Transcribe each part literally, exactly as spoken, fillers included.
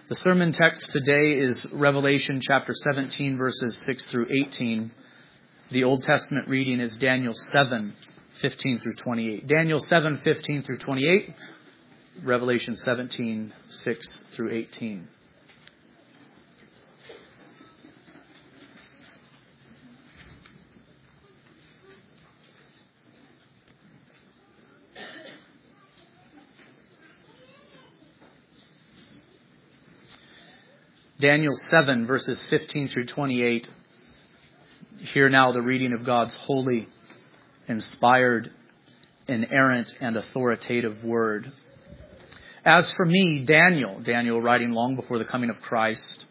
The sermon text today is Revelation chapter seventeen, verses six through eighteen. The Old Testament reading is Daniel seven, fifteen through twenty-eight. Daniel seven, fifteen through twenty-eight. Revelation seventeen, six through eighteen. Daniel seven, verses fifteen through twenty-eight. Hear now the reading of God's holy, inspired, inerrant, and authoritative word. As for me, Daniel, Daniel writing long before the coming of Christ.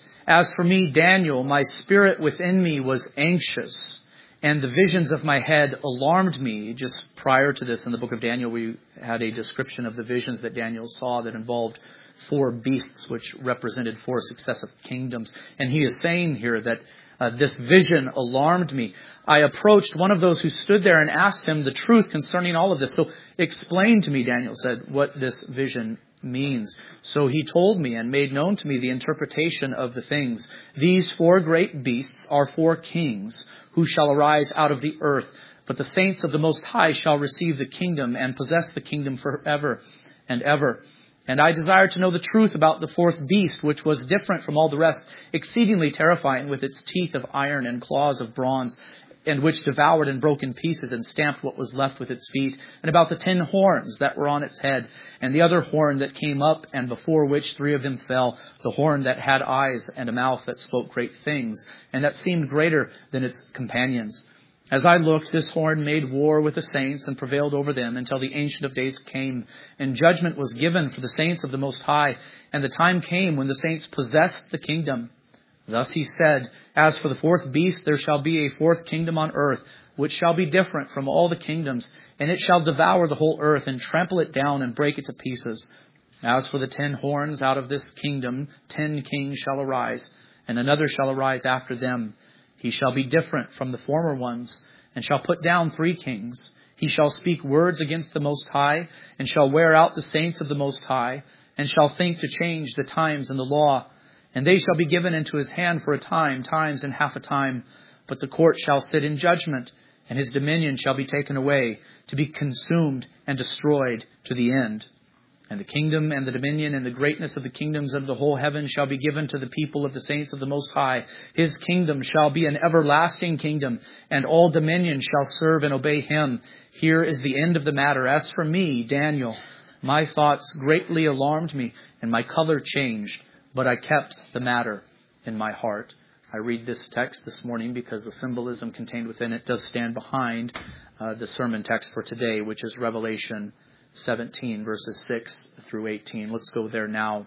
As for me, Daniel, my spirit within me was anxious, and the visions of my head alarmed me. Just prior to this, in the book of Daniel, we had a description of the visions that Daniel saw that involved four beasts which represented four successive kingdoms. And he is saying here that uh, this vision alarmed me. I approached one of those who stood there and asked him the truth concerning all of this. So explain to me, Daniel said, what this vision means. So he told me and made known to me the interpretation of the things. These four great beasts are four kings who shall arise out of the earth. But the saints of the Most High shall receive the kingdom and possess the kingdom forever and ever. And I desire to know the truth about the fourth beast, which was different from all the rest, exceedingly terrifying, with its teeth of iron and claws of bronze, and which devoured and broke in pieces and stamped what was left with its feet, and about the ten horns that were on its head, and the other horn that came up, and before which three of them fell, the horn that had eyes and a mouth that spoke great things, and that seemed greater than its companions. As I looked, this horn made war with the saints and prevailed over them until the Ancient of Days came, and judgment was given for the saints of the Most High, and the time came when the saints possessed the kingdom. Thus he said, as for the fourth beast, there shall be a fourth kingdom on earth, which shall be different from all the kingdoms, and it shall devour the whole earth and trample it down and break it to pieces. As for the ten horns, out of this kingdom ten kings shall arise, and another shall arise after them. He shall be different from the former ones, and shall put down three kings. He shall speak words against the Most High, and shall wear out the saints of the Most High, and shall think to change the times and the law. And they shall be given into his hand for a time, times and half a time. But the court shall sit in judgment, and his dominion shall be taken away, to be consumed and destroyed to the end. And the kingdom and the dominion and the greatness of the kingdoms of the whole heaven shall be given to the people of the saints of the Most High. His kingdom shall be an everlasting kingdom, and all dominion shall serve and obey him. Here is the end of the matter. As for me, Daniel, my thoughts greatly alarmed me, and my color changed, but I kept the matter in my heart. I read this text this morning because the symbolism contained within it does stand behind uh, the sermon text for today, which is Revelation seventeen, verses six through eighteen. Let's go there now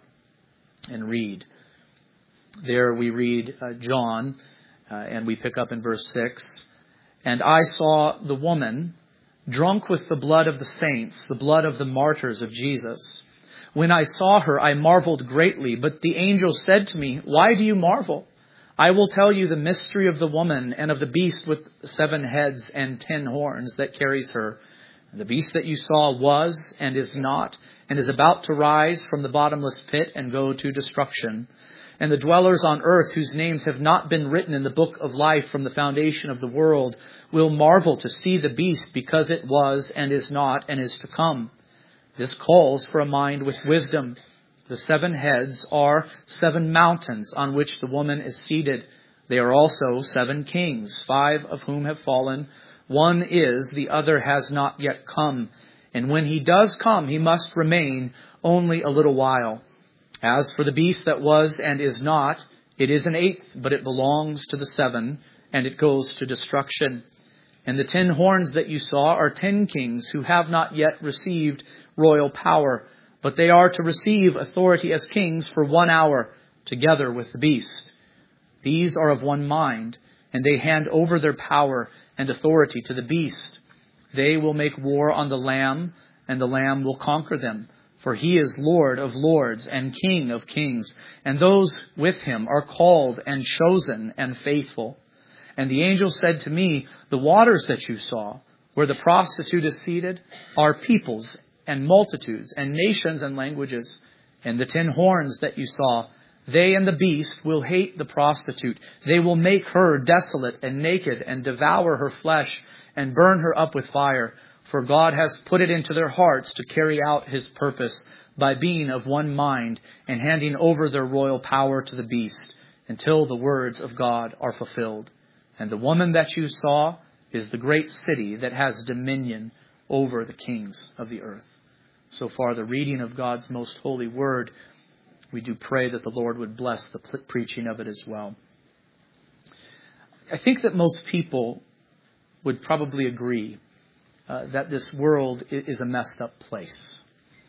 and read. There we read uh, John, uh, and we pick up in verse six. And I saw the woman drunk with the blood of the saints, the blood of the martyrs of Jesus. When I saw her, I marveled greatly, but the angel said to me, why do you marvel? I will tell you the mystery of the woman and of the beast with seven heads and ten horns that carries her. The beast that you saw was and is not, and is about to rise from the bottomless pit and go to destruction. And the dwellers on earth, whose names have not been written in the book of life from the foundation of the world, will marvel to see the beast, because it was and is not and is to come. This calls for a mind with wisdom. The seven heads are seven mountains on which the woman is seated. They are also seven kings, five of whom have fallen. One is, the other has not yet come. And when he does come, he must remain only a little while. As for the beast that was and is not, it is an eighth, but it belongs to the seven, and it goes to destruction. And the ten horns that you saw are ten kings who have not yet received royal power, but they are to receive authority as kings for one hour, together with the beast. These are of one mind, and they hand over their power and authority to the beast. They will make war on the Lamb, and the Lamb will conquer them. For he is Lord of lords and King of kings, and those with him are called and chosen and faithful. And the angel said to me, the waters that you saw, where the prostitute is seated, are peoples and multitudes and nations and languages. And the ten horns that you saw, they and the beast will hate the prostitute. They will make her desolate and naked and devour her flesh and burn her up with fire. For God has put it into their hearts to carry out his purpose by being of one mind and handing over their royal power to the beast until the words of God are fulfilled. And the woman that you saw is the great city that has dominion over the kings of the earth. So far, the reading of God's most holy word. We do pray that the Lord would bless the preaching of it as well. I think that most people would probably agree uh, that this world is a messed up place.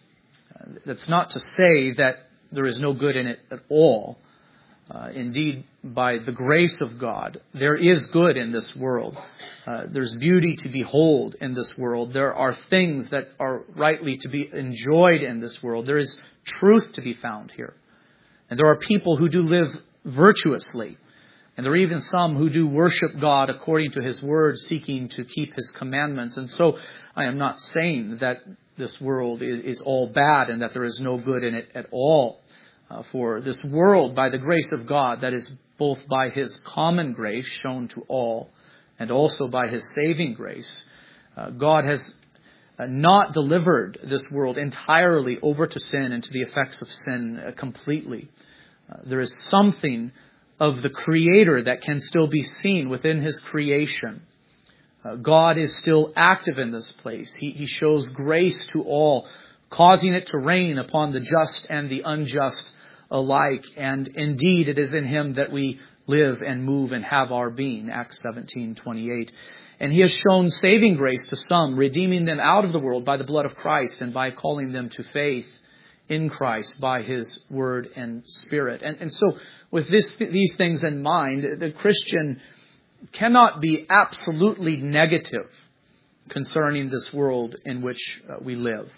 Uh, that's not to say that there is no good in it at all. Uh, indeed, by the grace of God, there is good in this world. Uh, there's beauty to behold in this world. There are things that are rightly to be enjoyed in this world. There is truth to be found here. And there are people who do live virtuously. And there are even some who do worship God according to his word, seeking to keep his commandments. And so I am not saying that this world is, is all bad and that there is no good in it at all. Uh, for this world, by the grace of God, that is both by his common grace shown to all and also by his saving grace, uh, God has uh, not delivered this world entirely over to sin and to the effects of sin uh, completely. Uh, there is something of the Creator that can still be seen within his creation. Uh, God is still active in this place. He, he shows grace to all, causing it to rain upon the just and the unjust alike. And indeed, it is in him that we live and move and have our being. Acts seventeen twenty-eight. And he has shown saving grace to some, redeeming them out of the world by the blood of Christ and by calling them to faith in Christ by his word and spirit. And, and so with this, these things in mind, the Christian cannot be absolutely negative concerning this world in which uh, we live.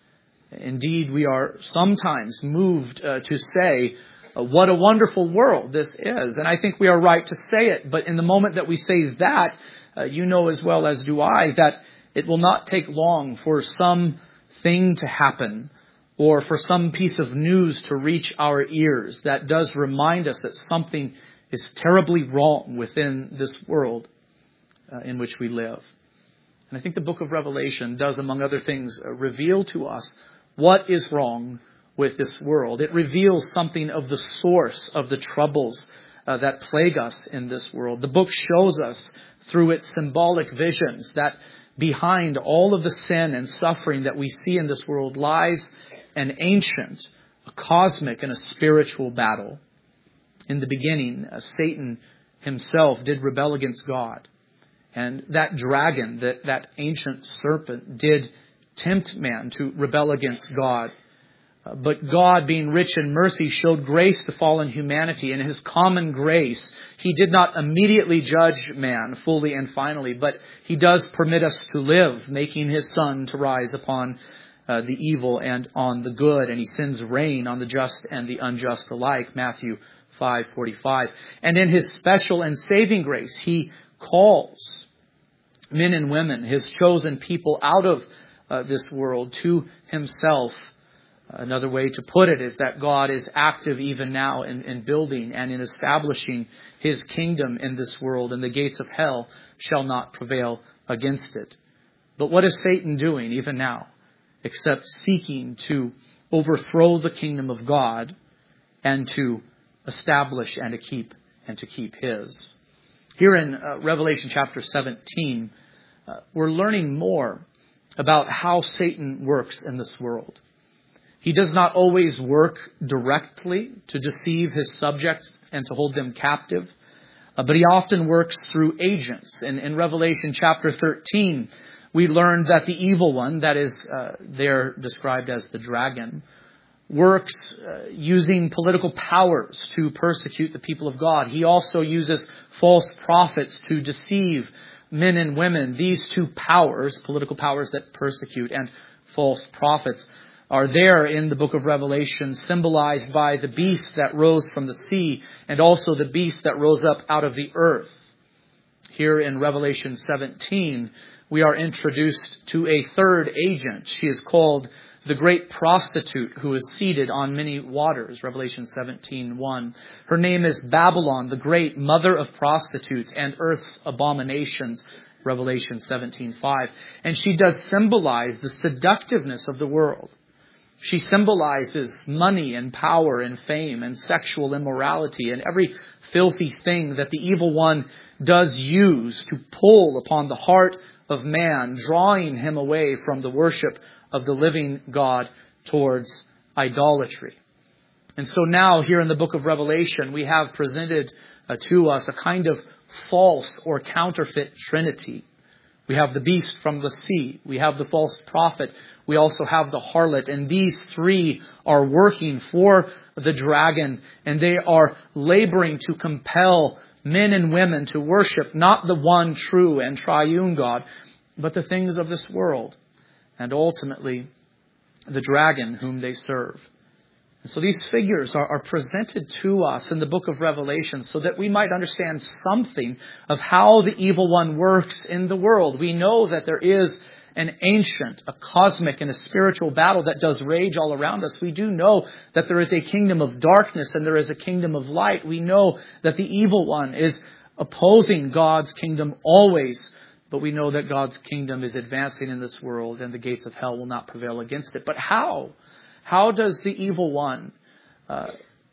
Indeed, we are sometimes moved uh, to say, uh, what a wonderful world this is. And I think we are right to say it. But in the moment that we say that, uh, you know as well as do I, that it will not take long for some thing to happen or for some piece of news to reach our ears that does remind us that something is terribly wrong within this world uh, in which we live. And I think the book of Revelation does, among other things, uh, reveal to us what is wrong with this world. It reveals something of the source of the troubles uh, that plague us in this world. The book shows us through its symbolic visions that behind all of the sin and suffering that we see in this world lies an ancient, a cosmic, and a spiritual battle. In the beginning, uh, Satan himself did rebel against God. And that dragon, that, that ancient serpent, did tempt man to rebel against God. Uh, but God, being rich in mercy, showed grace to fallen humanity. And in his common grace, he did not immediately judge man fully and finally, but he does permit us to live, making his sun to rise upon uh, the evil and on the good. And he sends rain on the just and the unjust alike, Matthew five forty-five. And in his special and saving grace, he calls men and women, his chosen people, out of uh, this world to himself. Another way to put it is that God is active even now in, in building and in establishing his kingdom in this world, and the gates of hell shall not prevail against it. But what is Satan doing even now, except seeking to overthrow the kingdom of God and to establish and to keep and to keep his? Here in uh, Revelation chapter seventeen, uh, we're learning more about how Satan works in this world. He does not always work directly to deceive his subjects and to hold them captive, uh, but he often works through agents. And in Revelation chapter thirteen, we learned that the evil one, that is uh, there described as the dragon, works uh, using political powers to persecute the people of God. He also uses false prophets to deceive men and women. These two powers, political powers that persecute and false prophets, are there in the book of Revelation, symbolized by the beast that rose from the sea and also the beast that rose up out of the earth. Here in Revelation seventeen, we are introduced to a third agent. She is called the great prostitute who is seated on many waters, Revelation seventeen one. Her name is Babylon, the great mother of prostitutes and earth's abominations, Revelation seventeen five. And she does symbolize the seductiveness of the world. She symbolizes money and power and fame and sexual immorality and every filthy thing that the evil one does use to pull upon the heart of man, drawing him away from the worship of the living God towards idolatry. And so now here in the book of Revelation, we have presented uh, to us a kind of false or counterfeit trinity. We have the beast from the sea. We have the false prophet. We also have the harlot. And these three are working for the dragon. And they are laboring to compel men and women to worship not the one true and triune God, but the things of this world. And ultimately, the dragon whom they serve. And so these figures are, are presented to us in the book of Revelation so that we might understand something of how the evil one works in the world. We know that there is an ancient, a cosmic, and a spiritual battle that does rage all around us. We do know that there is a kingdom of darkness and there is a kingdom of light. We know that the evil one is opposing God's kingdom always. But we know that God's kingdom is advancing in this world and the gates of hell will not prevail against it. But how? How does the evil one uh,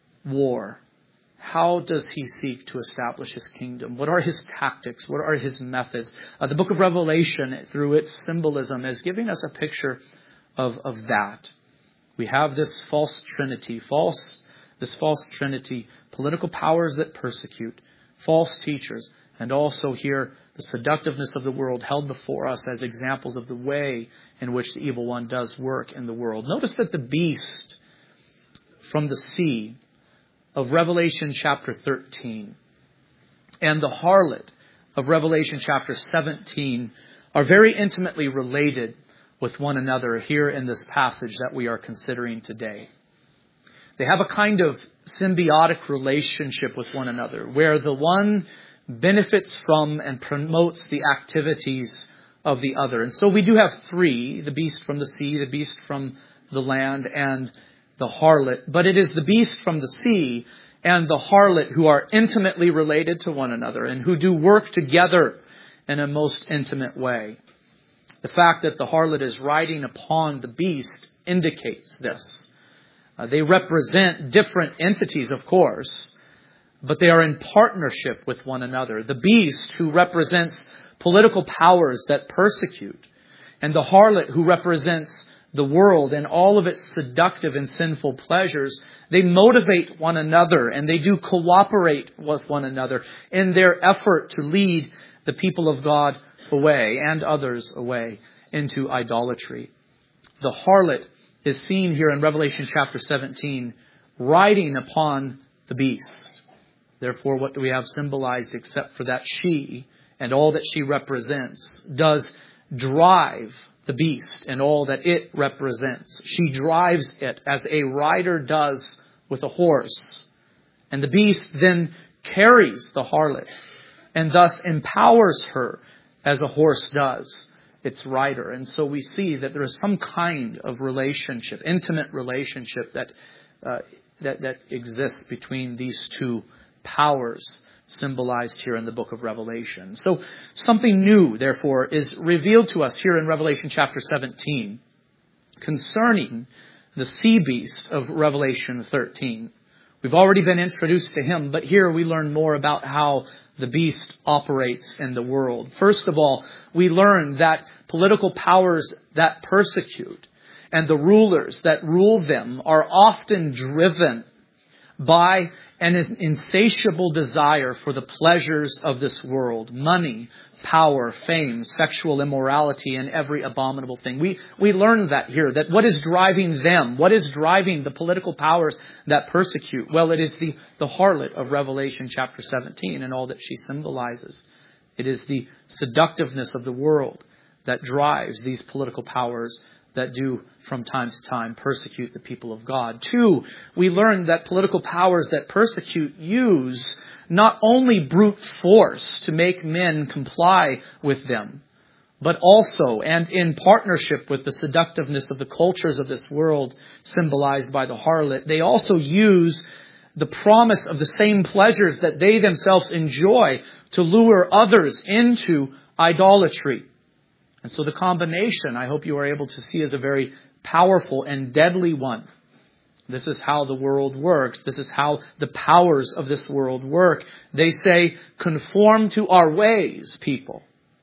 war? How does he seek to establish his kingdom? What are his tactics? What are his methods? Uh, the book of Revelation, through its symbolism, is giving us a picture of, of that. We have this false trinity, false, this false trinity, political powers that persecute, false teachers, and also here the seductiveness of the world held before us as examples of the way in which the evil one does work in the world. Notice that the beast from the sea of Revelation chapter thirteen and the harlot of Revelation chapter seventeen are very intimately related with one another here in this passage that we are considering today. They have a kind of symbiotic relationship with one another, where the one benefits from and promotes the activities of the other. And so we do have three, the beast from the sea, the beast from the land, and the harlot. But it is the beast from the sea and the harlot who are intimately related to one another and who do work together in a most intimate way. The fact that the harlot is riding upon the beast indicates this. Uh, they represent different entities, of course, but they are in partnership with one another. The beast, who represents political powers that persecute, and the harlot, who represents the world and all of its seductive and sinful pleasures, they motivate one another and they do cooperate with one another in their effort to lead the people of God away and others away into idolatry. The harlot is seen here in Revelation chapter seventeen riding upon the beast. Therefore, what do we have symbolized except for that she and all that she represents does drive the beast and all that it represents. She drives it as a rider does with a horse. And the beast then carries the harlot and thus empowers her as a horse does its rider. And so we see that there is some kind of relationship, intimate relationship that uh, that, that exists between these two powers symbolized here in the book of Revelation. So something new, therefore, is revealed to us here in Revelation chapter seventeen concerning the sea beast of Revelation thirteen. We've already been introduced to him, but here we learn more about how the beast operates in the world. First of all, we learn that political powers that persecute and the rulers that rule them are often driven by an insatiable desire for the pleasures of this world, money, power, fame, sexual immorality, and every abominable thing. We we learn that here, that what is driving them, what is driving the political powers that persecute? Well, it is the, the harlot of Revelation chapter seventeen and all that she symbolizes. It is the seductiveness of the world that drives these political powers that do from time to time persecute the people of God. Two, we learn that political powers that persecute use not only brute force to make men comply with them, but also, and in partnership with the seductiveness of the cultures of this world symbolized by the harlot, they also use the promise of the same pleasures that they themselves enjoy to lure others into idolatry. And so the combination, I hope you are able to see, is a very powerful and deadly one. This is how the world works. This is how the powers of this world work. They say, conform to our ways, people.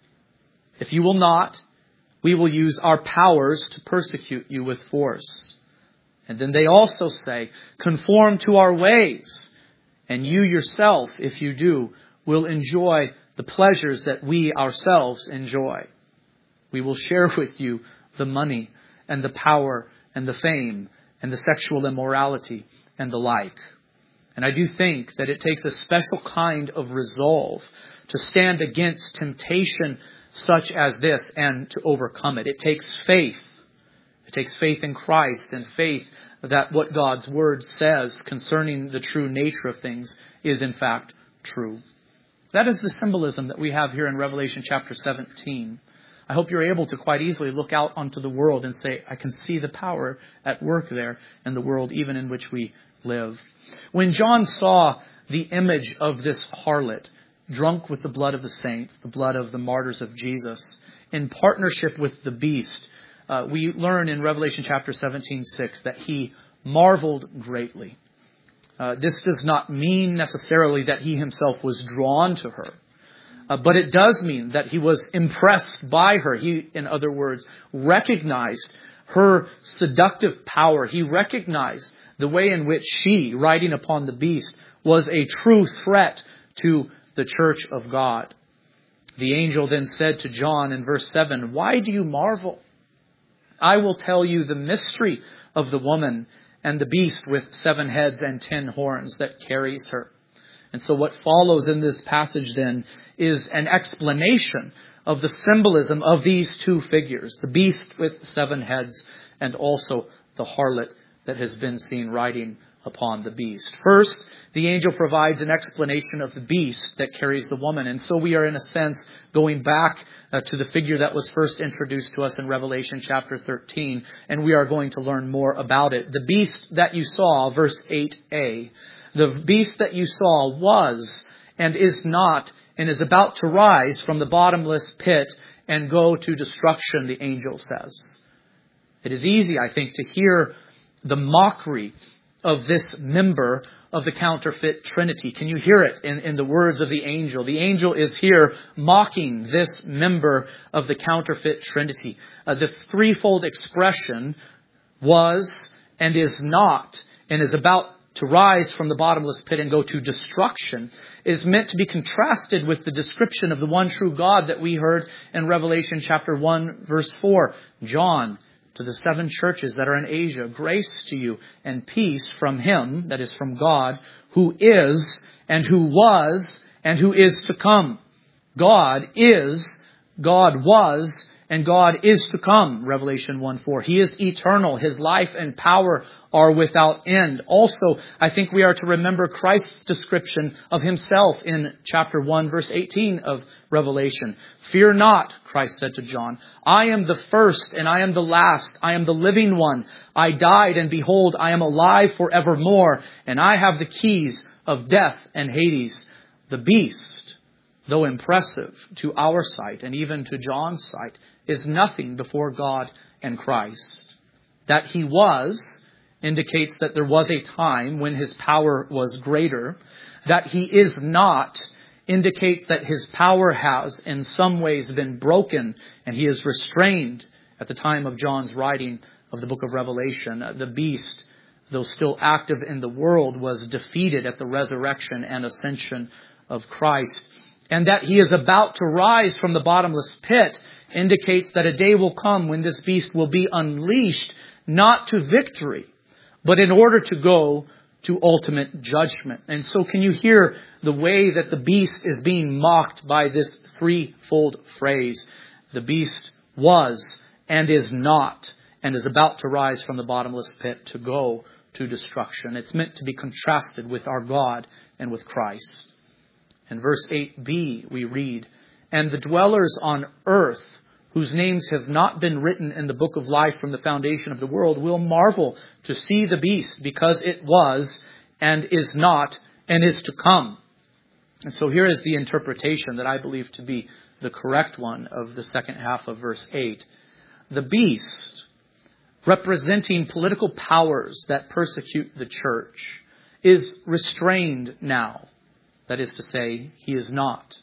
If you will not, we will use our powers to persecute you with force. And then they also say, conform to our ways. And you yourself, if you do, will enjoy the pleasures that we ourselves enjoy. We will share with you the money and the power and the fame and the sexual immorality and the like. And I do think that it takes a special kind of resolve to stand against temptation such as this and to overcome it. It takes faith. It takes faith in Christ and faith that what God's Word says concerning the true nature of things is in fact true. That is the symbolism that we have here in Revelation chapter seventeen. I hope you're able to quite easily look out onto the world and say, I can see the power at work there in the world even in which we live. When John saw the image of this harlot, drunk with the blood of the saints, the blood of the martyrs of Jesus, in partnership with the beast, uh, we learn in Revelation chapter seventeen six that he marveled greatly. Uh, this does not mean necessarily that he himself was drawn to her. Uh, but it does mean that he was impressed by her. He, in other words, recognized her seductive power. He recognized the way in which she, riding upon the beast, was a true threat to the church of God. The angel then said to John in verse seven, why do you marvel? I will tell you the mystery of the woman and the beast with seven heads and ten horns that carries her. And so what follows in this passage then is an explanation of the symbolism of these two figures, the beast with seven heads and also the harlot that has been seen riding upon the beast. First, the angel provides an explanation of the beast that carries the woman. And so we are in a sense going back uh, to the figure that was first introduced to us in Revelation chapter thirteen, and we are going to learn more about it. The beast that you saw, verse eight a, the beast that you saw was and is not and is about to rise from the bottomless pit and go to destruction, the angel says. It is easy, I think, to hear the mockery of this member of the counterfeit Trinity. Can you hear it in, in the words of the angel? The angel is here mocking this member of the counterfeit Trinity. Uh, the threefold expression was and is not and is about to rise from the bottomless pit and go to destruction is meant to be contrasted with the description of the one true God that we heard in Revelation chapter one, verse four. John, to the seven churches that are in Asia, grace to you and peace from him, that is from God, who is and who was and who is to come. God is, God was, and God is to come, Revelation one four. He is eternal. His life and power are without end. Also, I think we are to remember Christ's description of himself in chapter one, verse eighteen of Revelation. Fear not, Christ said to John. I am the first and I am the last. I am the living one. I died and behold, I am alive forevermore. And I have the keys of death and Hades. The beast, though impressive to our sight and even to John's sight, is nothing before God and Christ. That he was indicates that there was a time when his power was greater. That he is not indicates that his power has in some ways been broken and he is restrained at the time of John's writing of the book of Revelation. The beast, though still active in the world, was defeated at the resurrection and ascension of Christ. And that he is about to rise from the bottomless pit indicates that a day will come when this beast will be unleashed, not to victory, but in order to go to ultimate judgment. And so can you hear the way that the beast is being mocked by this threefold phrase? The beast was and is not and is about to rise from the bottomless pit to go to destruction. It's meant to be contrasted with our God and with Christ. In verse eight b, we read, and the dwellers on earth whose names have not been written in the book of life from the foundation of the world, will marvel to see the beast, because it was and is not and is to come. And so here is the interpretation that I believe to be the correct one of the second half of verse eight. The beast, representing political powers that persecute the church, is restrained now. That is to say, he is not.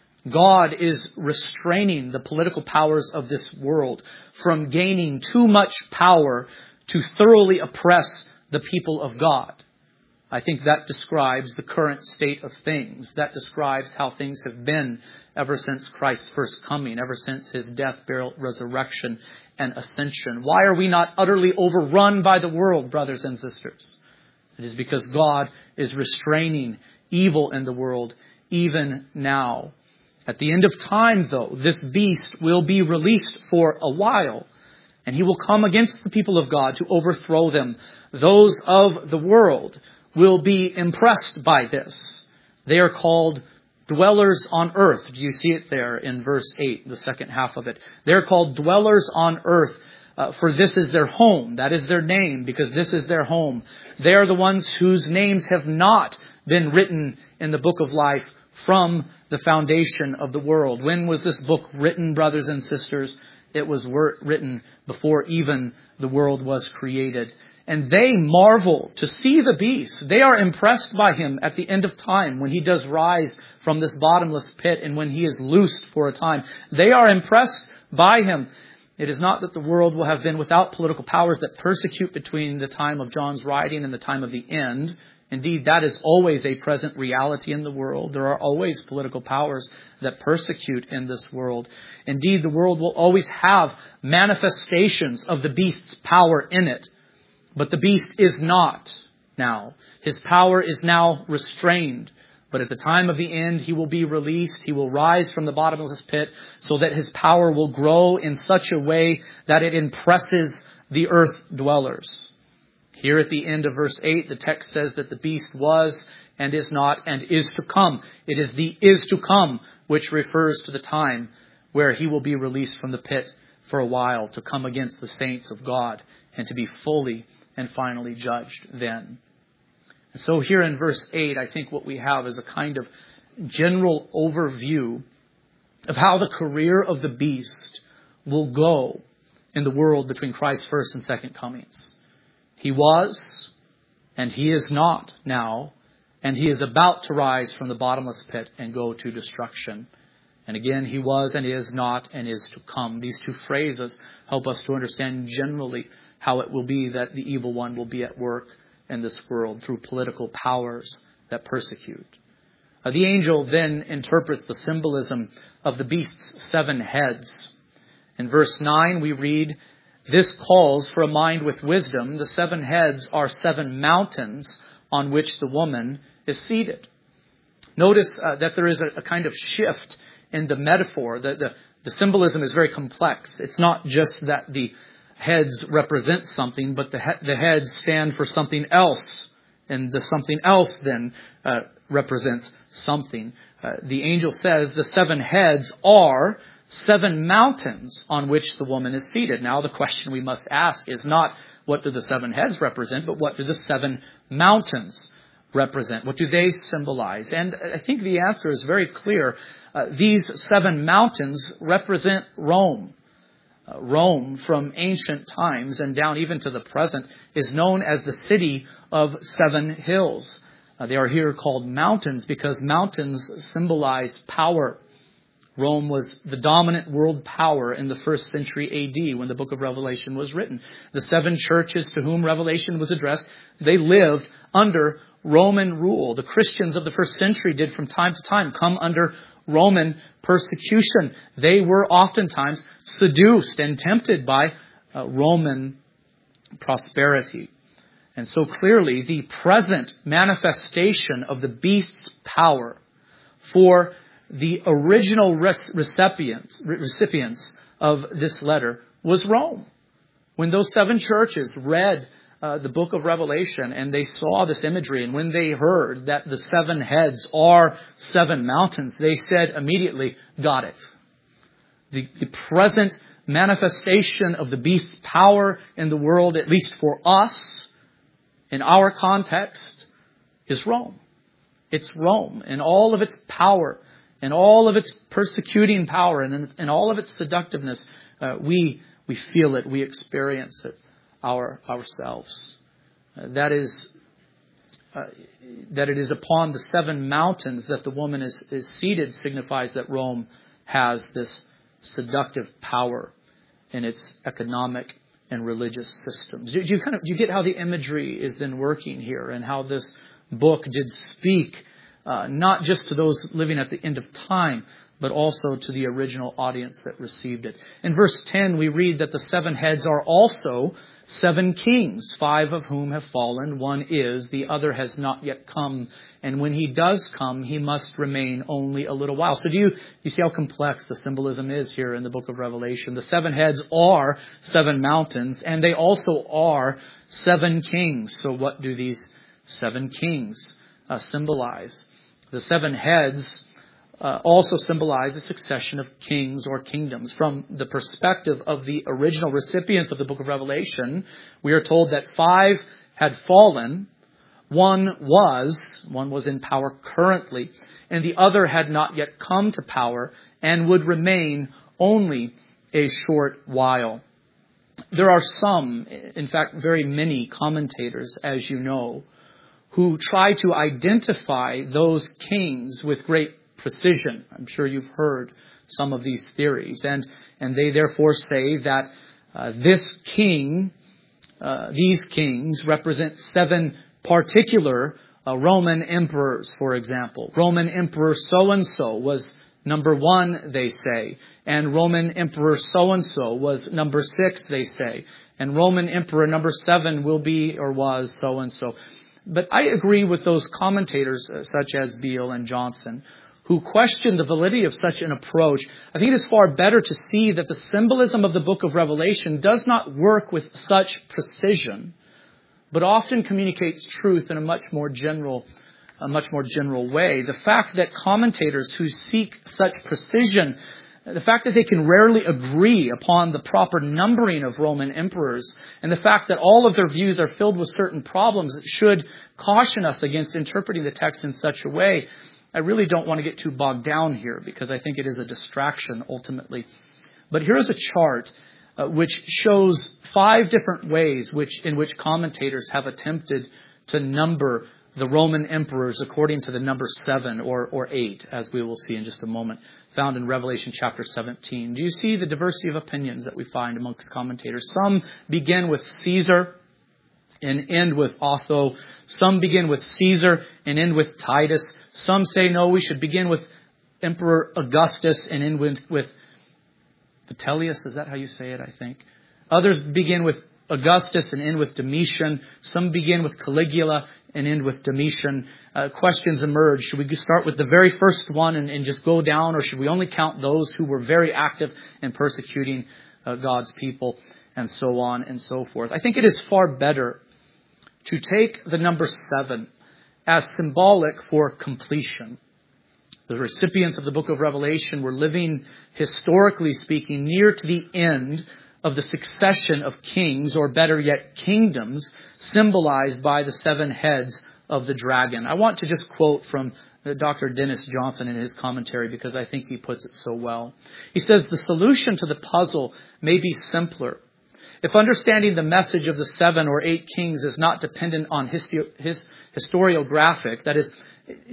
God is restraining the political powers of this world from gaining too much power to thoroughly oppress the people of God. I think that describes the current state of things. That describes how things have been ever since Christ's first coming, ever since his death, burial, resurrection, and ascension. Why are we not utterly overrun by the world, brothers and sisters? It is because God is restraining evil in the world even now. At the end of time, though, this beast will be released for a while, and he will come against the people of God to overthrow them. Those of the world will be impressed by this. They are called dwellers on earth. Do you see it there in verse eight, the second half of it? They're called dwellers on earth, uh, for this is their home. That is their name, because this is their home. They are the ones whose names have not been written in the book of life from the foundation of the world. When was this book written, brothers and sisters? It was written before even the world was created. And they marvel to see the beast. They are impressed by him at the end of time, when he does rise from this bottomless pit and when he is loosed for a time. They are impressed by him. It is not that the world will have been without political powers that persecute between the time of John's writing and the time of the end. Indeed, that is always a present reality in the world. There are always political powers that persecute in this world. Indeed, the world will always have manifestations of the beast's power in it. But the beast is not now. His power is now restrained. But at the time of the end, he will be released. He will rise from the bottomless pit so that his power will grow in such a way that it impresses the earth dwellers. Here at the end of verse eight, the text says that the beast was and is not and is to come. It is the is to come which refers to the time where he will be released from the pit for a while to come against the saints of God and to be fully and finally judged then. And so here in verse eight, I think what we have is a kind of general overview of how the career of the beast will go in the world between Christ's first and second comings. He was, and he is not now, and he is about to rise from the bottomless pit and go to destruction. And again, he was and is not and is to come. These two phrases help us to understand generally how it will be that the evil one will be at work in this world through political powers that persecute. Uh, the angel then interprets the symbolism of the beast's seven heads. In verse nine, we read, "This calls for a mind with wisdom. The seven heads are seven mountains on which the woman is seated." Notice uh, that there is a, a kind of shift in the metaphor. The, the, the symbolism is very complex. It's not just that the heads represent something, but the, he- the heads stand for something else. And the something else then uh, represents something. Uh, the angel says the seven heads are seven mountains on which the woman is seated. Now the question we must ask is not what do the seven heads represent, but what do the seven mountains represent? What do they symbolize? And I think the answer is very clear. Uh, these seven mountains represent Rome. Uh, Rome, from ancient times and down even to the present, is known as the city of seven hills. Uh, they are here called mountains because mountains symbolize power. Rome was the dominant world power in the first century A D when the book of Revelation was written. The seven churches to whom Revelation was addressed, they lived under Roman rule. The Christians of the first century did from time to time come under Roman persecution. They were oftentimes seduced and tempted by uh, Roman prosperity. And so clearly the present manifestation of the beast's power for the original recipients, recipients of this letter was Rome. When those seven churches read uh, the book of Revelation and they saw this imagery, and when they heard that the seven heads are seven mountains, they said immediately, got it. the, the present manifestation of the beast's power in the world, at least for us, in our context, is Rome. It's Rome and all of its power and all of its persecuting power and, and all of its seductiveness. Uh, we we feel it. We experience it our ourselves. Uh, that is uh, that it is upon the seven mountains that the woman is, is seated signifies that Rome has this seductive power in its economic and religious systems. Do you kind of do you get how the imagery is then working here, and how this book did speak uh, not just to those living at the end of time, but also to the original audience that received it. In verse ten, we read that the seven heads are also seven kings, five of whom have fallen. One is, the other has not yet come. And when he does come, he must remain only a little while. So do you, you see how complex the symbolism is here in the book of Revelation? The seven heads are seven mountains, and they also are seven kings. So what do these seven kings uh, symbolize? The seven heads Uh, also symbolize a succession of kings or kingdoms. From the perspective of the original recipients of the book of Revelation, we are told that five had fallen, one was, one was in power currently, and the other had not yet come to power and would remain only a short while. There are some, in fact very many commentators, as you know, who try to identify those kings with great precision. I'm sure you've heard some of these theories. And, and they therefore say that uh, this king, uh, these kings represent seven particular uh, Roman emperors, for example. Roman Emperor so-and-so was number one, they say. And Roman Emperor so-and-so was number six, they say. And Roman Emperor number seven will be or was so-and-so. But I agree with those commentators uh, such as Beale and Johnson, who question the validity of such an approach. I think it is far better to see that the symbolism of the book of Revelation does not work with such precision, but often communicates truth in a much more general, a much more general way. The fact that commentators who seek such precision, the fact that they can rarely agree upon the proper numbering of Roman emperors, and the fact that all of their views are filled with certain problems, should caution us against interpreting the text in such a way. I really don't want to get too bogged down here, because I think it is a distraction ultimately. But here is a chart uh, which shows five different ways which in which commentators have attempted to number the Roman emperors according to the number seven or, or eight, as we will see in just a moment, found in Revelation chapter seventeen. Do you see the diversity of opinions that we find amongst commentators? Some begin with Caesar and end with Otho. Some begin with Caesar and end with Titus. Some say, no, we should begin with Emperor Augustus and end with, with Vitellius. Is that how you say it, I think? Others begin with Augustus and end with Domitian. Some begin with Caligula and end with Domitian. Uh, questions emerge. Should we start with the very first one and, and just go down, or should we only count those who were very active in persecuting uh, God's people, and so on and so forth? I think it is far better to take the number seven as symbolic for completion. The recipients of the book of Revelation were living, historically speaking, near to the end of the succession of kings, or better yet, kingdoms, symbolized by the seven heads of the dragon. I want to just quote from Doctor Dennis Johnson in his commentary, because I think he puts it so well. He says, the solution to the puzzle may be simpler. If understanding the message of the seven or eight kings is not dependent on histo- his historiographic, that is,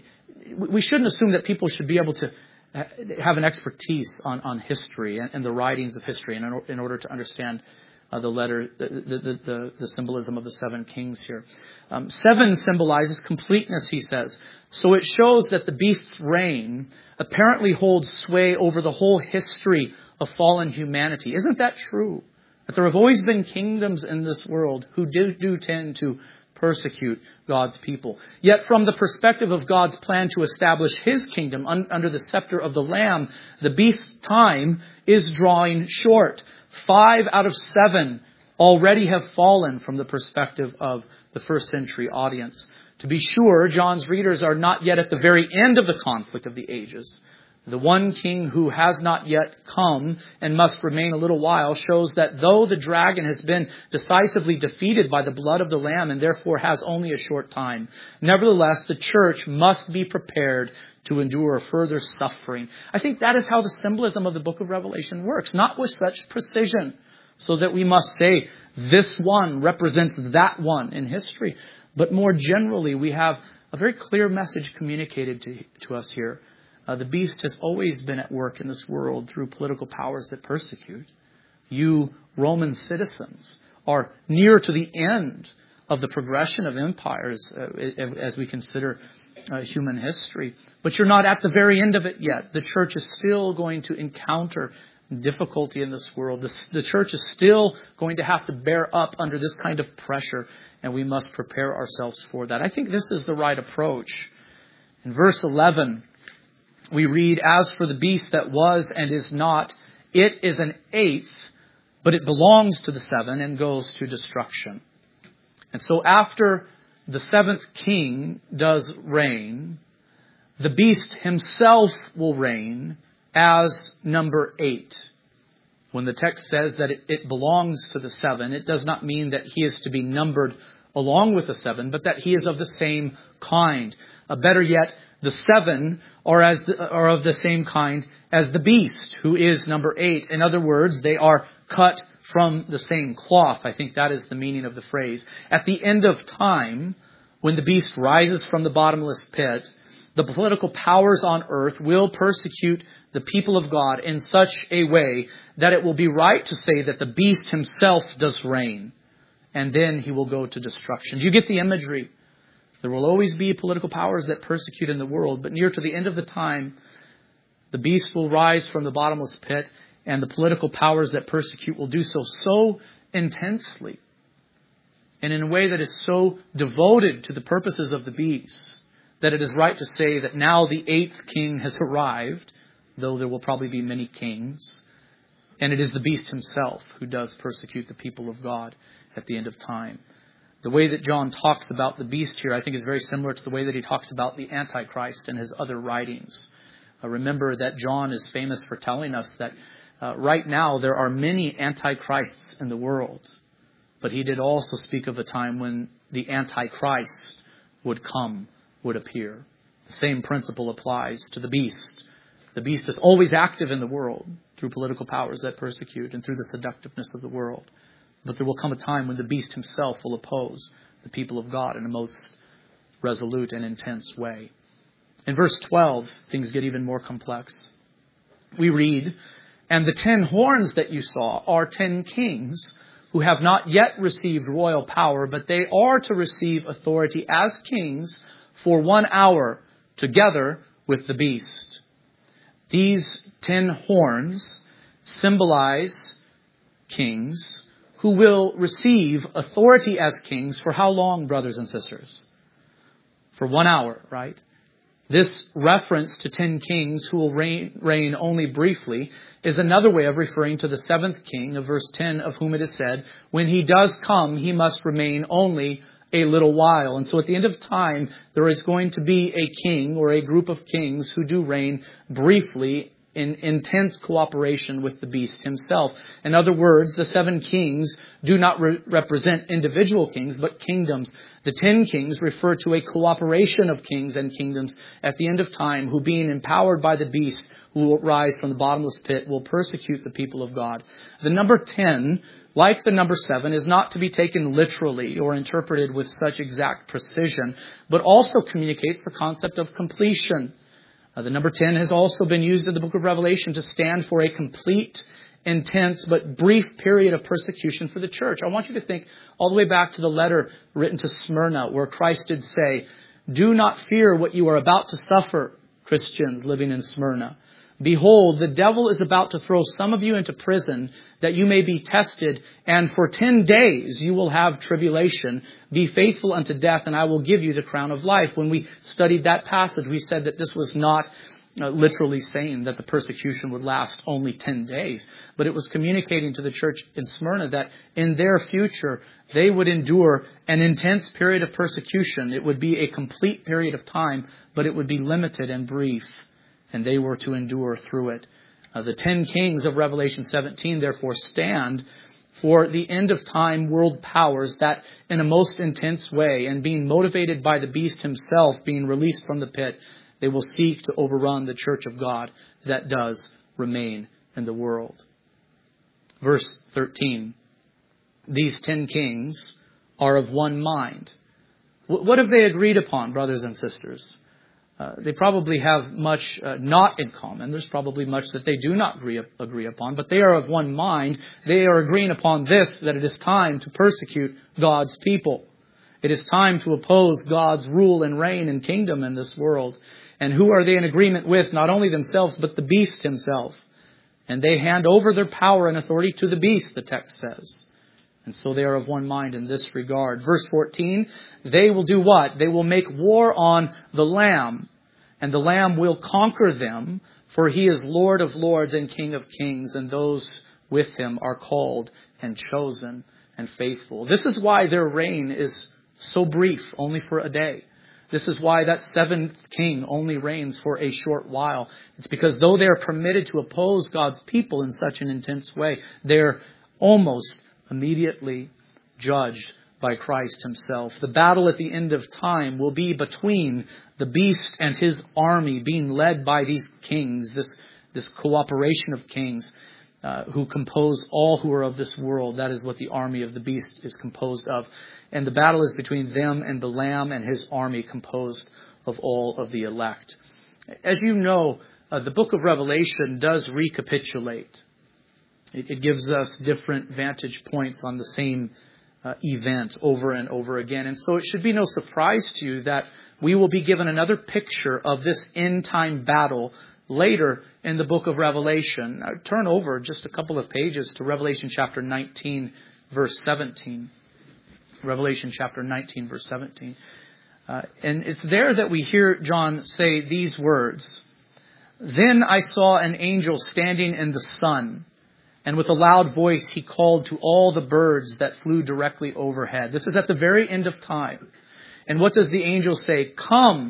we shouldn't assume that people should be able to have an expertise on, on history and, and the writings of history in, in order to understand uh, the letter, the, the, the, the symbolism of the seven kings here. Um, seven symbolizes completeness, he says. So it shows that the beast's reign apparently holds sway over the whole history of fallen humanity. Isn't that true? That there have always been kingdoms in this world who do, do tend to persecute God's people. Yet from the perspective of God's plan to establish his kingdom un, under the scepter of the Lamb, the beast's time is drawing short. Five out of seven already have fallen from the perspective of the first century audience. To be sure, John's readers are not yet at the very end of the conflict of the ages. The one king who has not yet come and must remain a little while shows that though the dragon has been decisively defeated by the blood of the Lamb and therefore has only a short time, nevertheless, the church must be prepared to endure further suffering. I think that is how the symbolism of the book of Revelation works, not with such precision, so that we must say this one represents that one in history. But more generally, we have a very clear message communicated to, to us here. Uh, the beast has always been at work in this world through political powers that persecute. You Roman citizens are near to the end of the progression of empires uh, as we consider uh, human history. But you're not at the very end of it yet. The church is still going to encounter difficulty in this world. The, the church is still going to have to bear up under this kind of pressure, and we must prepare ourselves for that. I think this is the right approach. In verse eleven, we read, "As for the beast that was and is not, it is an eighth, but it belongs to the seven and goes to destruction." And so after the seventh king does reign, the beast himself will reign as number eight. When the text says that it, it belongs to the seven, it does not mean that he is to be numbered along with the seven, but that he is of the same kind. Uh, better yet, the seven are, as the, are of the same kind as the beast, who is number eight. In other words, they are cut from the same cloth. I think that is the meaning of the phrase. At the end of time, when the beast rises from the bottomless pit, the political powers on earth will persecute the people of God in such a way that it will be right to say that the beast himself does reign, and then he will go to destruction. Do you get the imagery? There will always be political powers that persecute in the world, but near to the end of the time, the beast will rise from the bottomless pit, and the political powers that persecute will do so so intensely and in a way that is so devoted to the purposes of the beast that it is right to say that now the eighth king has arrived, though there will probably be many kings, and it is the beast himself who does persecute the people of God at the end of time. The way that John talks about the beast here, I think, is very similar to the way that he talks about the Antichrist in his other writings. Uh, remember that John is famous for telling us that uh, right now there are many Antichrists in the world. But he did also speak of a time when the Antichrist would come, would appear. The same principle applies to the beast. The beast is always active in the world through political powers that persecute and through the seductiveness of the world. But there will come a time when the beast himself will oppose the people of God in a most resolute and intense way. In verse twelve, things get even more complex. We read, "And the ten horns that you saw are ten kings who have not yet received royal power, but they are to receive authority as kings for one hour together with the beast." These ten horns symbolize kings who will receive authority as kings for how long, brothers and sisters? For one hour, right? This reference to ten kings who will reign, reign only briefly is another way of referring to the seventh king of verse ten, of whom it is said, when he does come, he must remain only a little while. And so at the end of time, there is going to be a king or a group of kings who do reign briefly in intense cooperation with the beast himself. In other words, the seven kings do not re- represent individual kings, but kingdoms. The ten kings refer to a cooperation of kings and kingdoms at the end of time, who, being empowered by the beast who will rise from the bottomless pit, will persecute the people of God. The number ten, like the number seven, is not to be taken literally or interpreted with such exact precision, but also communicates the concept of completion. Uh, the number ten has also been used in the book of Revelation to stand for a complete, intense, but brief period of persecution for the church. I want you to think all the way back to the letter written to Smyrna, where Christ did say, "Do not fear what you are about to suffer, Christians living in Smyrna. Behold, the devil is about to throw some of you into prison that you may be tested, and for ten days you will have tribulation. Be faithful unto death, and I will give you the crown of life." When we studied that passage, we said that this was not uh, literally saying that the persecution would last only ten days, but it was communicating to the church in Smyrna that in their future they would endure an intense period of persecution. It would be a complete period of time, but it would be limited and brief. and they were to endure through it. Uh, the ten kings of Revelation seventeen, therefore, stand for the end of time world powers that, in a most intense way, and being motivated by the beast himself being released from the pit, they will seek to overrun the church of God that does remain in the world. Verse thirteen. These ten kings are of one mind. What have they agreed upon, brothers and sisters? Uh, they probably have much uh, not in common. There's probably much that they do not agree, agree upon, but they are of one mind. They are agreeing upon this, that it is time to persecute God's people. It is time to oppose God's rule and reign and kingdom in this world. And who are they in agreement with? Not only themselves, but the beast himself. And they hand over their power and authority to the beast, the text says. And so they are of one mind in this regard. Verse fourteen, they will do what? They will make war on the Lamb, and the Lamb will conquer them, for he is Lord of lords and King of kings, and those with him are called and chosen and faithful. This is why their reign is so brief, only for a day. This is why that seventh king only reigns for a short while. It's because though they are permitted to oppose God's people in such an intense way, they're almost immediately judged by Christ himself. The battle at the end of time will be between the beast and his army, being led by these kings, this, this cooperation of kings uh, who compose all who are of this world. That is what the army of the beast is composed of. And the battle is between them and the Lamb and his army, composed of all of the elect. As you know, uh, the book of Revelation does recapitulate. It, it gives us different vantage points on the same uh, event over and over again. And so it should be no surprise to you that we will be given another picture of this end time battle later in the book of Revelation. Now, turn over just a couple of pages to Revelation chapter nineteen, verse seventeen. Revelation chapter nineteen, verse seventeen. Uh, and it's there that we hear John say these words. Then I saw an angel standing in the sun, and with a loud voice he called to all the birds that flew directly overhead. This is at the very end of time. And what does the angel say? Come,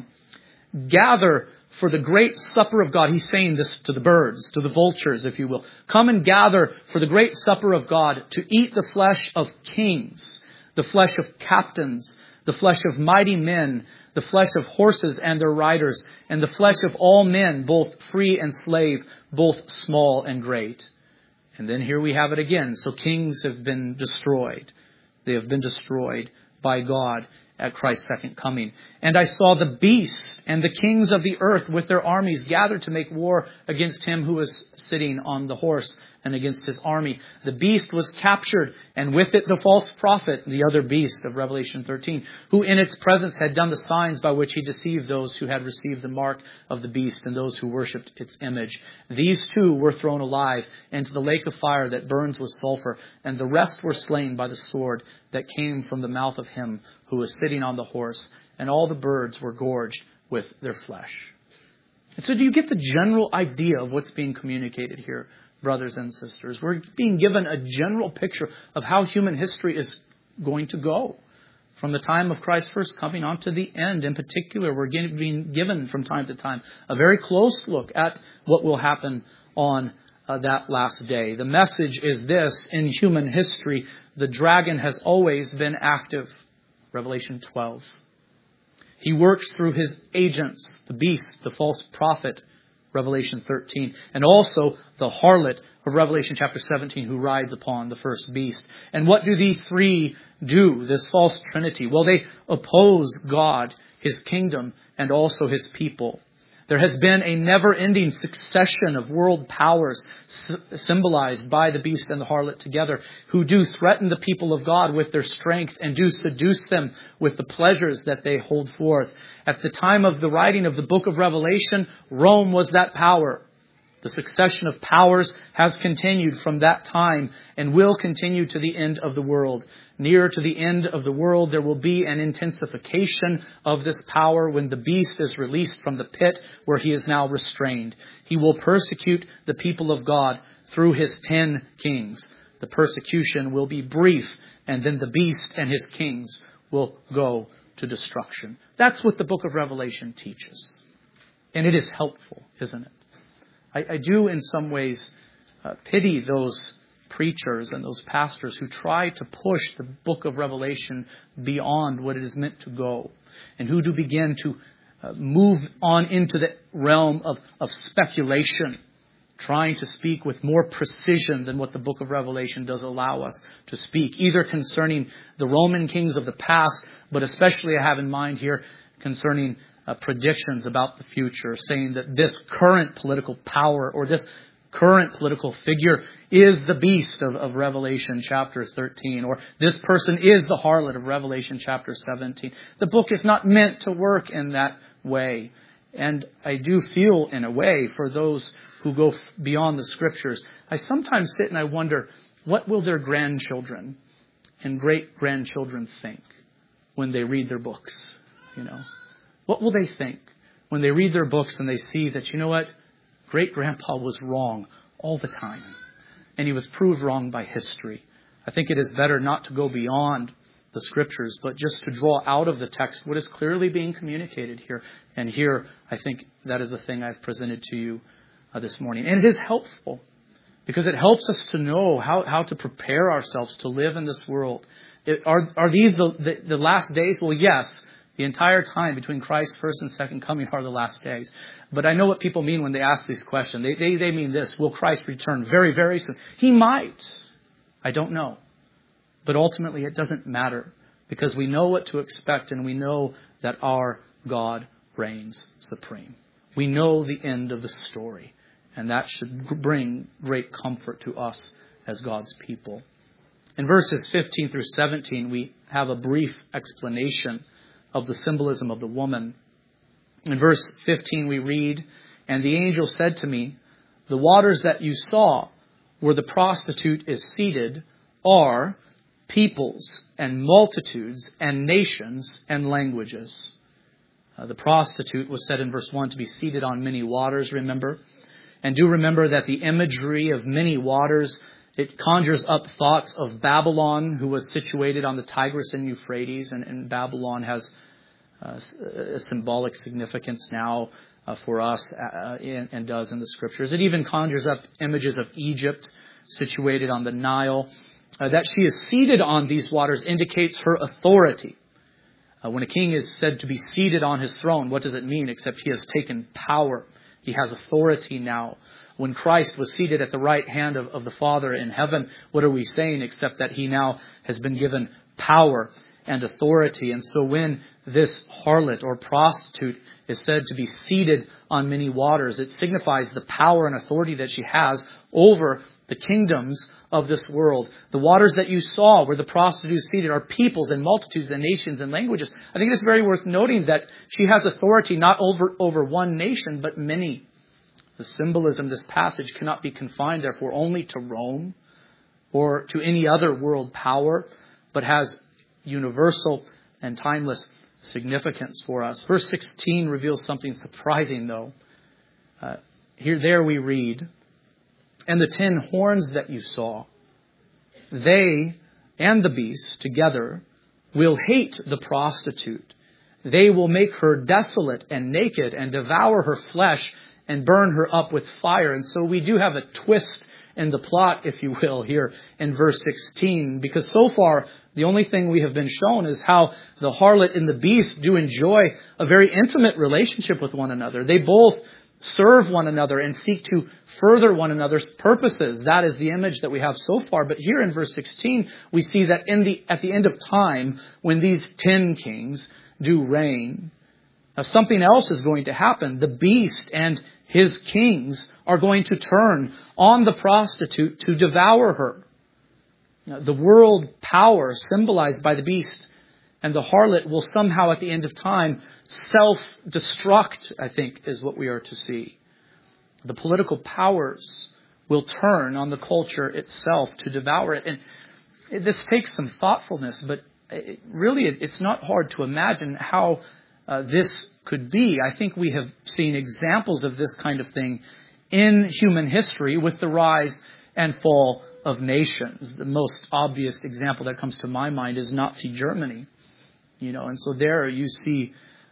gather for the great supper of God. He's saying this to the birds, to the vultures, if you will. Come and gather for the great supper of God, to eat the flesh of kings, the flesh of captains, the flesh of mighty men, the flesh of horses and their riders, and the flesh of all men, both free and slave, both small and great. And then here we have it again. So kings have been destroyed. They have been destroyed by God at Christ's second coming. And I saw the beast and the kings of the earth with their armies gathered to make war against him who was sitting on the horse and against his army. The beast was captured, and with it the false prophet, the other beast of Revelation thirteen, who in its presence had done the signs by which he deceived those who had received the mark of the beast and those who worshipped its image. These two were thrown alive into the lake of fire that burns with sulfur, and the rest were slain by the sword that came from the mouth of him who was sitting on the horse, and all the birds were gorged with their flesh. And so do you get the general idea of what's being communicated here, brothers and sisters? We're being given a general picture of how human history is going to go from the time of Christ's first coming on to the end. In particular, we're being given from time to time a very close look at what will happen on uh, that last day. The message is this: in human history, the dragon has always been active. Revelation twelve. He works through his agents, the beast, the false prophet, Revelation thirteen, and also the harlot of Revelation chapter seventeen, who rides upon the first beast. And what do these three do, this false trinity? Well, they oppose God, his kingdom, and also his people. There has been a never-ending succession of world powers symbolized by the beast and the harlot together, who do threaten the people of God with their strength and do seduce them with the pleasures that they hold forth. At the time of the writing of the book of Revelation, Rome was that power. The succession of powers has continued from that time and will continue to the end of the world. Nearer to the end of the world, there will be an intensification of this power when the beast is released from the pit where he is now restrained. He will persecute the people of God through his ten kings. The persecution will be brief, and then the beast and his kings will go to destruction. That's what the book of Revelation teaches. And it is helpful, isn't it? I, I do in some ways uh, pity those preachers and those pastors who try to push the book of Revelation beyond what it is meant to go, and who do begin to uh, move on into the realm of, of speculation, trying to speak with more precision than what the book of Revelation does allow us to speak, either concerning the Roman kings of the past, but especially I have in mind here concerning uh, predictions about the future, saying that this current political power or this current political figure is the beast of, of Revelation chapter thirteen, or this person is the harlot of Revelation chapter seventeen. The book is not meant to work in that way. And I do feel in a way for those who go beyond the scriptures, I sometimes sit and I wonder, what will their grandchildren and great-grandchildren think when they read their books? You know, what will they think when they read their books and they see that, you know what, great-grandpa was wrong all the time, and he was proved wrong by history. I think it is better not to go beyond the scriptures, but just to draw out of the text what is clearly being communicated here. And here, I think that is the thing I've presented to you uh, this morning. And it is helpful because it helps us to know how, how to prepare ourselves to live in this world. It, are, are these the, the, the last days? Well, yes. The entire time between Christ's first and second coming are the last days. But I know what people mean when they ask this question. They, they, they mean this: will Christ return very, very soon? He might. I don't know. But ultimately it doesn't matter, because we know what to expect and we know that our God reigns supreme. We know the end of the story, and that should bring great comfort to us as God's people. In verses fifteen through seventeen, we have a brief explanation of the symbolism of the woman. In verse fifteen we read, "And the angel said to me, the waters that you saw where the prostitute is seated are peoples and multitudes and nations and languages." Uh, the prostitute was said in verse one to be seated on many waters, remember? And do remember that the imagery of many waters, it conjures up thoughts of Babylon, who was situated on the Tigris and Euphrates, and, and Babylon has uh, a symbolic significance now uh, for us uh, and, and does in the scriptures. It even conjures up images of Egypt, situated on the Nile. Uh, that she is seated on these waters indicates her authority. Uh, when a king is said to be seated on his throne, what does it mean except he has taken power? He has authority now. When Christ was seated at the right hand of, of the Father in heaven, what are we saying except that he now has been given power and authority? And so when this harlot or prostitute is said to be seated on many waters, it signifies the power and authority that she has over the kingdoms of this world. The waters that you saw where the prostitute is seated are peoples and multitudes and nations and languages. I think it's very worth noting that she has authority not over, over one nation, but many. The symbolism of this passage cannot be confined, therefore, only to Rome or to any other world power, but has universal and timeless significance for us. Verse sixteen reveals something surprising, though. Uh, here, there we read, "And the ten horns that you saw, they and the beast together will hate the prostitute. They will make her desolate and naked and devour her flesh and burn her up with fire." And so we do have a twist in the plot, if you will, here in verse sixteen. Because so far, the only thing we have been shown is how the harlot and the beast do enjoy a very intimate relationship with one another. They both serve one another and seek to further one another's purposes. That is the image that we have so far. But here in verse sixteen, we see that in the at the end of time, when these ten kings do reign, now something else is going to happen. The beast and his kings are going to turn on the prostitute to devour her. Now, the world power symbolized by the beast and the harlot will somehow at the end of time self-destruct, I think, is what we are to see. The political powers will turn on the culture itself to devour it. And this takes some thoughtfulness, but it really it's not hard to imagine how uh, this could be. I think we have seen examples of this kind of thing in human history with the rise and fall of nations. The most obvious example that comes to my mind is Nazi Germany. You know, and so there you see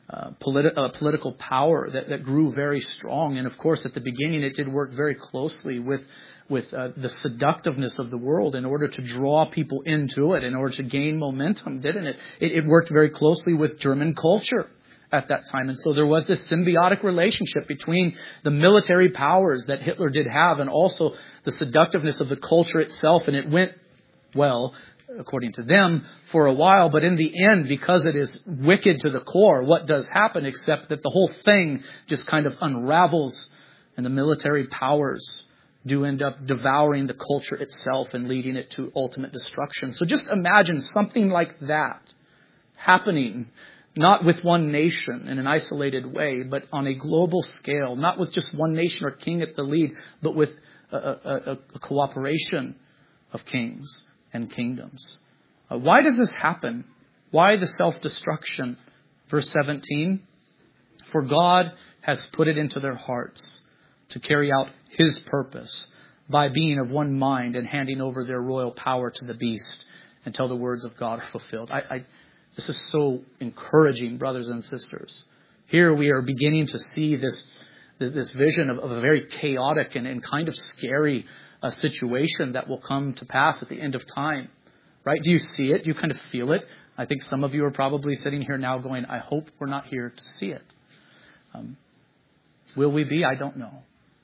uh, politi- uh, political power that, that grew very strong. And of course, at the beginning, it did work very closely with with uh, the seductiveness of the world in order to draw people into it, in order to gain momentum, didn't it? It, it worked very closely with German culture at that time. And so there was this symbiotic relationship between the military powers that Hitler did have and also the seductiveness of the culture itself. And it went well, according to them, for a while. But in the end, because it is wicked to the core, what does happen except that the whole thing just kind of unravels, and the military powers do end up devouring the culture itself and leading it to ultimate destruction. So just imagine something like that happening, not with one nation in an isolated way, but on a global scale, not with just one nation or king at the lead, but with a, a, a cooperation of kings and kingdoms. Uh, why does this happen? Why the self-destruction? Verse seventeen, for God has put it into their hearts to carry out His purpose by being of one mind and handing over their royal power to the beast until the words of God are fulfilled. I, I, this is so encouraging, brothers and sisters. Here we are beginning to see this, this, this vision of, of a very chaotic and, and kind of scary uh, situation that will come to pass at the end of time. Right? Do you see it? Do you kind of feel it? I think some of you are probably sitting here now going, I hope we're not here to see it. Um, will we be? I don't know.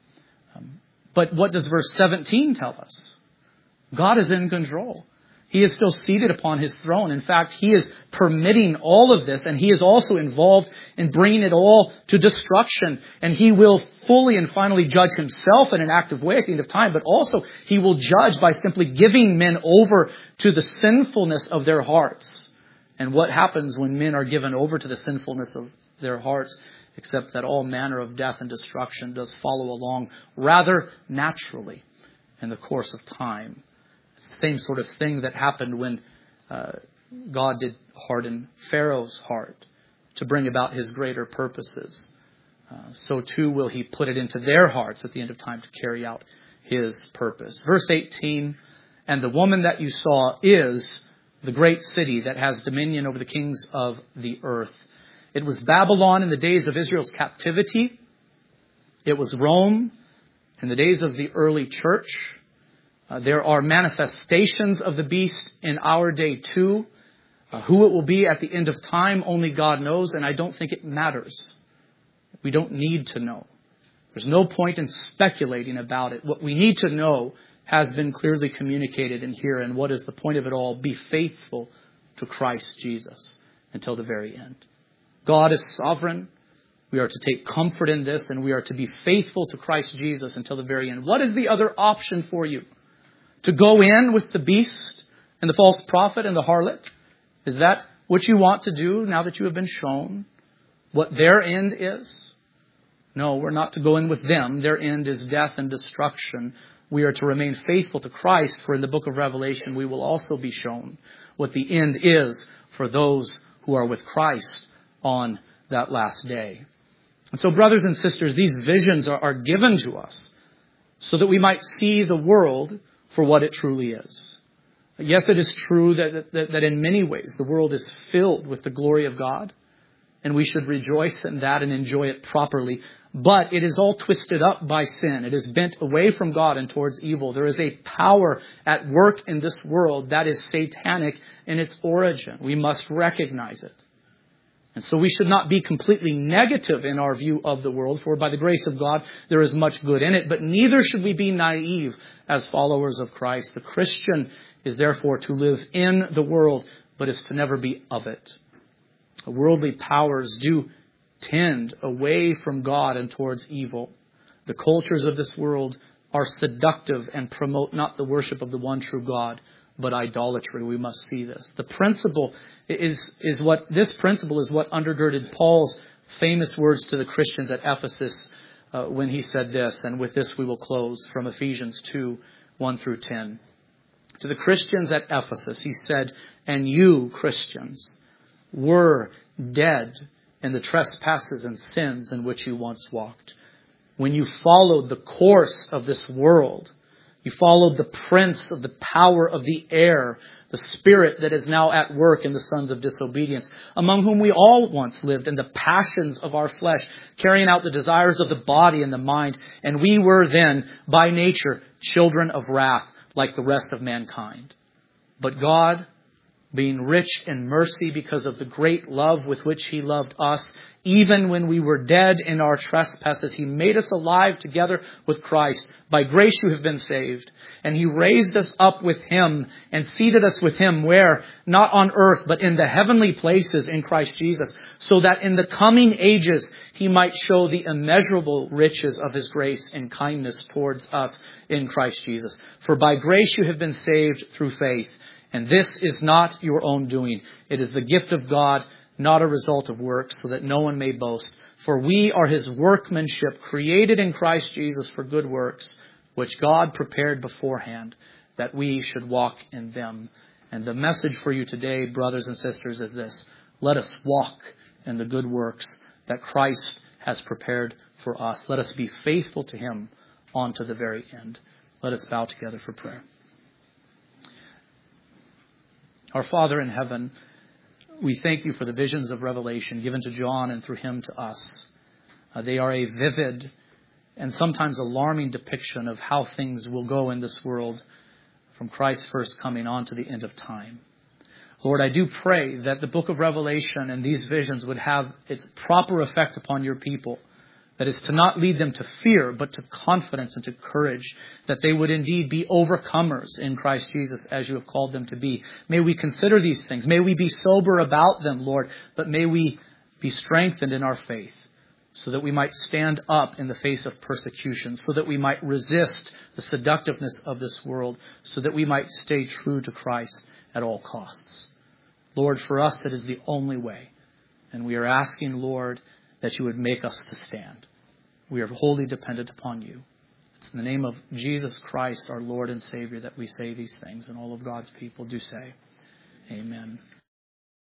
Um, but what does verse seventeen tell us? God is in control. He is still seated upon His throne. In fact, He is permitting all of this, and He is also involved in bringing it all to destruction. And He will fully and finally judge Himself in an active way at the end of time, but also He will judge by simply giving men over to the sinfulness of their hearts. And what happens when men are given over to the sinfulness of their hearts? Except that all manner of death and destruction does follow along rather naturally in the course of time. It's the same sort of thing that happened when uh, God did harden Pharaoh's heart to bring about His greater purposes. Uh, so too will He put it into their hearts at the end of time to carry out His purpose. Verse eighteen, and the woman that you saw is the great city that has dominion over the kings of the earth. It was Babylon in the days of Israel's captivity. It was Rome in the days of the early church. Uh, there are manifestations of the beast in our day too. Uh, who it will be at the end of time, only God knows, and I don't think it matters. We don't need to know. There's no point in speculating about it. What we need to know has been clearly communicated in here, and what is the point of it all? Be faithful to Christ Jesus until the very end. God is sovereign. We are to take comfort in this, and we are to be faithful to Christ Jesus until the very end. What is the other option for you? To go in with the beast and the false prophet and the harlot? Is that what you want to do now that you have been shown what their end is? No, we're not to go in with them. Their end is death and destruction. We are to remain faithful to Christ, for in the book of Revelation we will also be shown what the end is for those who are with Christ on that last day. And so, brothers and sisters, these visions are, are given to us so that we might see the world for what it truly is. Yes, it is true that, that, that in many ways the world is filled with the glory of God, and we should rejoice in that and enjoy it properly. But it is all twisted up by sin. It is bent away from God and towards evil. There is a power at work in this world that is satanic in its origin. We must recognize it. And so we should not be completely negative in our view of the world, for by the grace of God, there is much good in it. But neither should we be naive as followers of Christ. The Christian is therefore to live in the world, but is to never be of it. Worldly powers do tend away from God and towards evil. The cultures of this world are seductive and promote not the worship of the one true God, but idolatry. We must see this. The principle is, is what, this principle is what undergirded Paul's famous words to the Christians at Ephesus uh, when he said this, and with this we will close from Ephesians two, one through ten. To the Christians at Ephesus, he said, and you, Christians, were dead in the trespasses and sins in which you once walked. When you followed the course of this world, you followed the prince of the power of the air, the spirit that is now at work in the sons of disobedience, among whom we all once lived in the passions of our flesh, carrying out the desires of the body and the mind. And we were then, by nature, children of wrath, like the rest of mankind. But God, being rich in mercy because of the great love with which He loved us, even when we were dead in our trespasses, He made us alive together with Christ. By grace you have been saved. And He raised us up with Him and seated us with Him where? Not on earth, but in the heavenly places in Christ Jesus, so that in the coming ages He might show the immeasurable riches of His grace and kindness towards us in Christ Jesus. For by grace you have been saved through faith. And this is not your own doing. It is the gift of God, not a result of works, so that no one may boast. For we are His workmanship, created in Christ Jesus for good works, which God prepared beforehand, that we should walk in them. And the message for you today, brothers and sisters, is this: let us walk in the good works that Christ has prepared for us. Let us be faithful to Him on to the very end. Let us bow together for prayer. Our Father in heaven, we thank You for the visions of Revelation given to John and through him to us. Uh, they are a vivid and sometimes alarming depiction of how things will go in this world from Christ's first coming on to the end of time. Lord, I do pray that the book of Revelation and these visions would have its proper effect upon Your people. That is, to not lead them to fear, but to confidence and to courage, that they would indeed be overcomers in Christ Jesus as You have called them to be. May we consider these things. May we be sober about them, Lord, but may we be strengthened in our faith so that we might stand up in the face of persecution, so that we might resist the seductiveness of this world, so that we might stay true to Christ at all costs. Lord, for us, that is the only way. And we are asking, Lord, that You would make us to stand. We are wholly dependent upon You. It's in the name of Jesus Christ, our Lord and Savior, that we say these things. And all of God's people do say, amen.